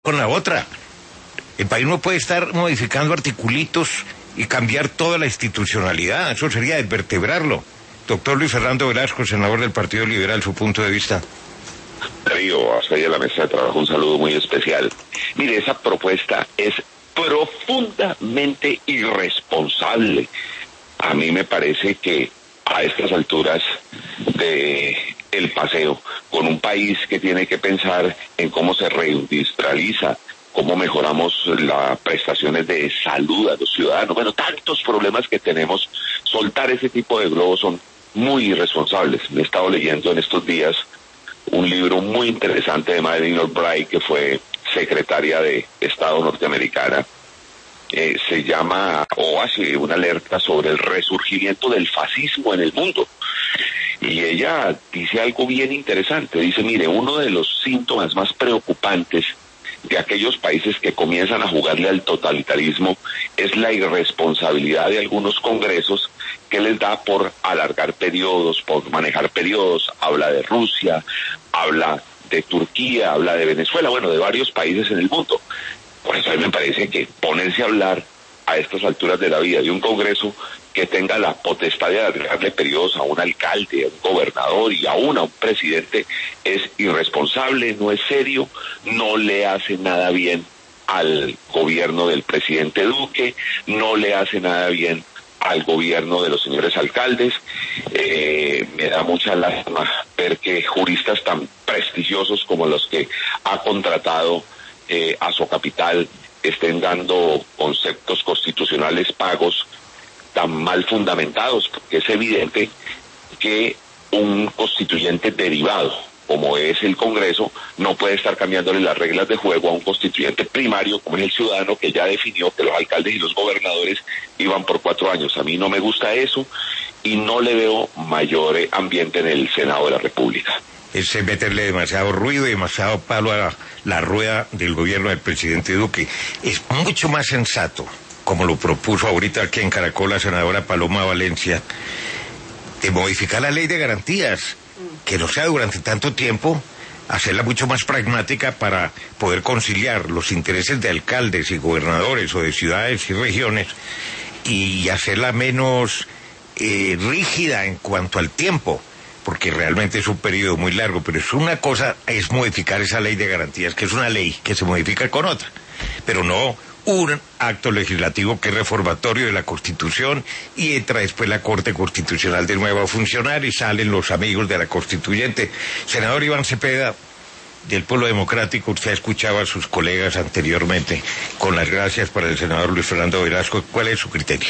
con la otra. El país no puede estar modificando articulitos y cambiar toda la institucionalidad. Eso sería desvertebrarlo. Doctor Luis Fernando Velasco, senador del Partido Liberal, su punto de vista. Darío, hasta ahí a la mesa de trabajo, un saludo muy especial. Mire, esa propuesta es profundamente irresponsable. A mí me parece que a estas alturas de el paseo, con un país que tiene que pensar en cómo se reindustrializa, cómo mejoramos las prestaciones de salud a los ciudadanos, bueno, tantos problemas que tenemos, soltar ese tipo de globos son muy irresponsables. Me he estado leyendo en estos días un libro muy interesante de Madeleine Albright, que fue secretaria de Estado norteamericana. Se llama, o hace una alerta sobre el resurgimiento del fascismo en el mundo. Y ella dice algo bien interesante. Dice, mire, uno de los síntomas más preocupantes de aquellos países que comienzan a jugarle al totalitarismo es la irresponsabilidad de algunos congresos que les da por alargar periodos, por manejar periodos. Habla de Rusia, habla de Turquía, habla de Venezuela, bueno, de varios países en el mundo. Por eso a mí me parece que ponerse a hablar a estas alturas de la vida de un congreso que tenga la potestad de alargarle periodos a un alcalde, a un gobernador y aún a un presidente es irresponsable, no es serio, no le hace nada bien al gobierno del presidente Duque, no le hace nada bien al gobierno de los señores alcaldes. Me da mucha lástima ver que juristas tan prestigiosos como los que ha contratado a su capital estén dando conceptos constitucionales pagos tan mal fundamentados, porque es evidente que un constituyente derivado, como es el Congreso, no puede estar cambiándole las reglas de juego a un constituyente primario, como es el ciudadano, que ya definió que los alcaldes y los gobernadores iban por 4 años. A mí no me gusta eso y no le veo mayor ambiente en el Senado de la República. Es meterle demasiado ruido y demasiado palo a la rueda del gobierno del presidente Duque. Es mucho más sensato, como lo propuso ahorita aquí en Caracol la senadora Paloma Valencia, de modificar la ley de garantías, que no sea durante tanto tiempo, hacerla mucho más pragmática para poder conciliar los intereses de alcaldes y gobernadores o de ciudades y regiones y hacerla menos rígida en cuanto al tiempo, porque realmente es un periodo muy largo. Pero es una cosa, es modificar esa ley de garantías, que es una ley que se modifica con otra, pero no un acto legislativo que es reformatorio de la Constitución y entra después la Corte Constitucional de nuevo a funcionar y salen los amigos de la Constituyente. Senador Iván Cepeda, del Polo Democrático, usted ha escuchado a sus colegas anteriormente, con las gracias para el senador Luis Fernando Velasco. ¿Cuál es su criterio?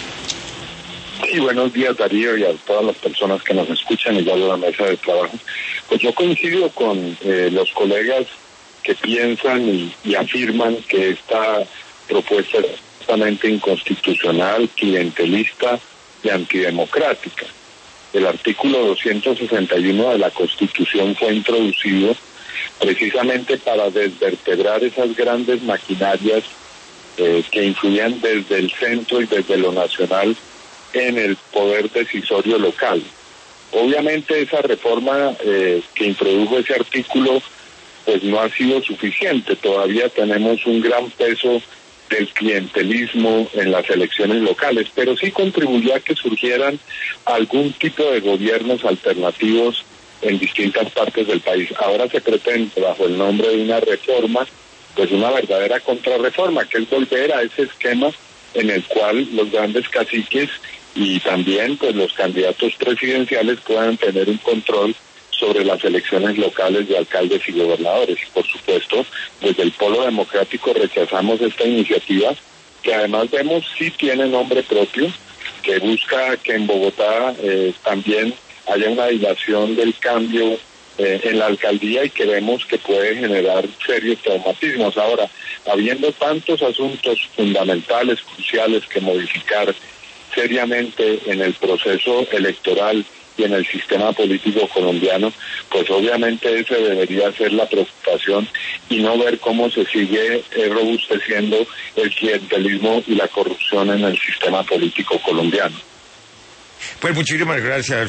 Sí, buenos días, Darío, y a todas las personas que nos escuchan y ya de la mesa de trabajo. Pues yo coincido con los colegas que piensan y afirman que esta propuesta es absolutamente inconstitucional, clientelista y antidemocrática. El artículo 261 de la Constitución fue introducido precisamente para desvertebrar esas grandes maquinarias que influían desde el centro y desde lo nacional en el poder decisorio local. Obviamente esa reforma que introdujo ese artículo pues no ha sido suficiente. Todavía tenemos un gran peso del clientelismo en las elecciones locales, pero sí contribuyó a que surgieran algún tipo de gobiernos alternativos en distintas partes del país. Ahora se pretende, bajo el nombre de una reforma, pues una verdadera contrarreforma, que es volver a ese esquema en el cual los grandes caciques y también pues los candidatos presidenciales puedan tener un control sobre las elecciones locales de alcaldes y gobernadores. Por supuesto, desde el Polo Democrático rechazamos esta iniciativa, que además vemos sí tiene nombre propio, que busca que en Bogotá también haya una dilación del cambio en la alcaldía y que vemos que puede generar serios traumatismos. Ahora, habiendo tantos asuntos fundamentales, cruciales que modificar seriamente en el proceso electoral y en el sistema político colombiano, pues obviamente esa debería ser la preocupación y no ver cómo se sigue robusteciendo el clientelismo y la corrupción en el sistema político colombiano. Pues muchísimas gracias.